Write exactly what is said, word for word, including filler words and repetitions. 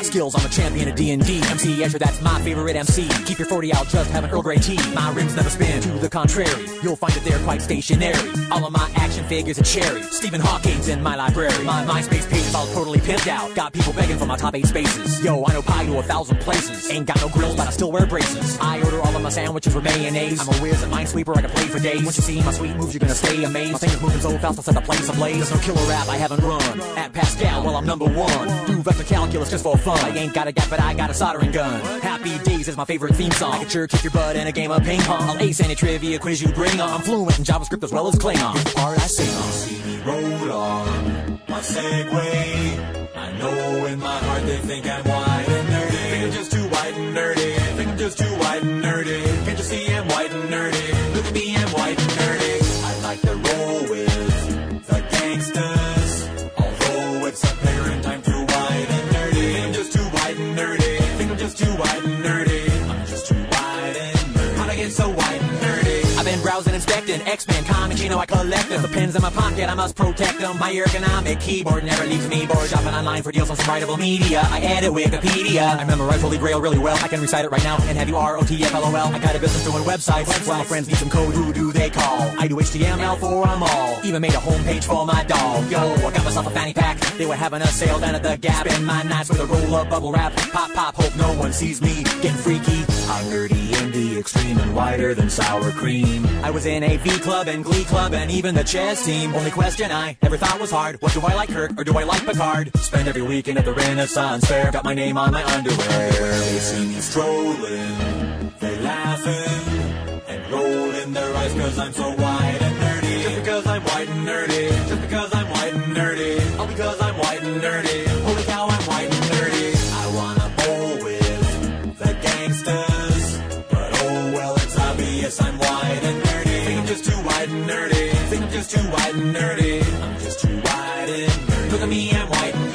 skills, I'm a champion of D and D. M C Escher, that's my favorite M C. Keep your forty out, just have an Earl Grey tea. My rims never spin, to the contrary. You'll find that they're quite stationary. All of my action figures are cherry. Stephen Hawking's in my library. My MySpace page is all totally pimped out. Got people begging for my top eight spaces. Yo, I know pie to a thousand places. Ain't got no grills, but I still wear braces. I order all of my sandwiches with mayonnaise. I'm a whiz, a minesweeper, I can play for days. Once you see my sweet moves, you're gonna stay amazed. My fingers moving so fast, I'll set the place ablaze. There's no killer rap I haven't run. At Pascal, well, I'm number one. Do vector calculus just for fun. I ain't got a gap, but I got a soldering gun. Happy Days is my favorite theme song. I can sure kick your butt in a game of ping pong. I'll ace any trivia quiz you bring on. I'm fluent in JavaScript as well as Klingon. Here's the part I sing on. See me roll on my Segway. I know in my heart they think I'm white and nerdy. Think I'm just too white and nerdy. Think I'm just too white and nerdy. Can't you see I'm white and nerdy? Look at me, I'm white and nerdy. I like to roll with the gangsters. Although it's apparent I'm too white and nerdy. Think I'm just too white and nerdy. Think I'm just too white and nerdy. I'm just too white and nerdy. How'd I get so white and nerdy? I've been browsing, inspecting X-Men comics, you know I collect them. The pens in my pocket, I must protect them. My ergonomic keyboard never leaves me bored. Shopping online for deals on some writable media. I edit Wikipedia. I memorize Holy Grail really well. I can recite it right now and have you R O T F L O L. I got a business doing websites. websites. While my friends need some code, who do they call? I do H T M L for them all. Even made a homepage for my dog. Yo, I got myself a fanny pack. They were having a sale down at the Gap. Spend my nights with a roll of bubble wrap. Pop, pop, hope no one sees me getting freaky. I'm nerdy in the extreme and whiter than sour cream. I was in a V Club and Glee Club and even the chess team. Only question I ever thought was hard, what do I like, Kirk, or do I like Picard? Spend every weekend at the Renaissance Fair. Got my name on my underwear. They see me strolling, they laughing and roll in their eyes cause I'm so white and nerdy. Just because I'm white and nerdy. Just because I'm white and nerdy. All because I'm white and nerdy. Holy cow, I'm white and nerdy. I wanna bowl with the gangsters, but oh well, it's obvious I'm white and nerdy. Think I'm just too white and nerdy. Think I'm just too white and nerdy. I'm just too white and nerdy. Look at me, I'm white and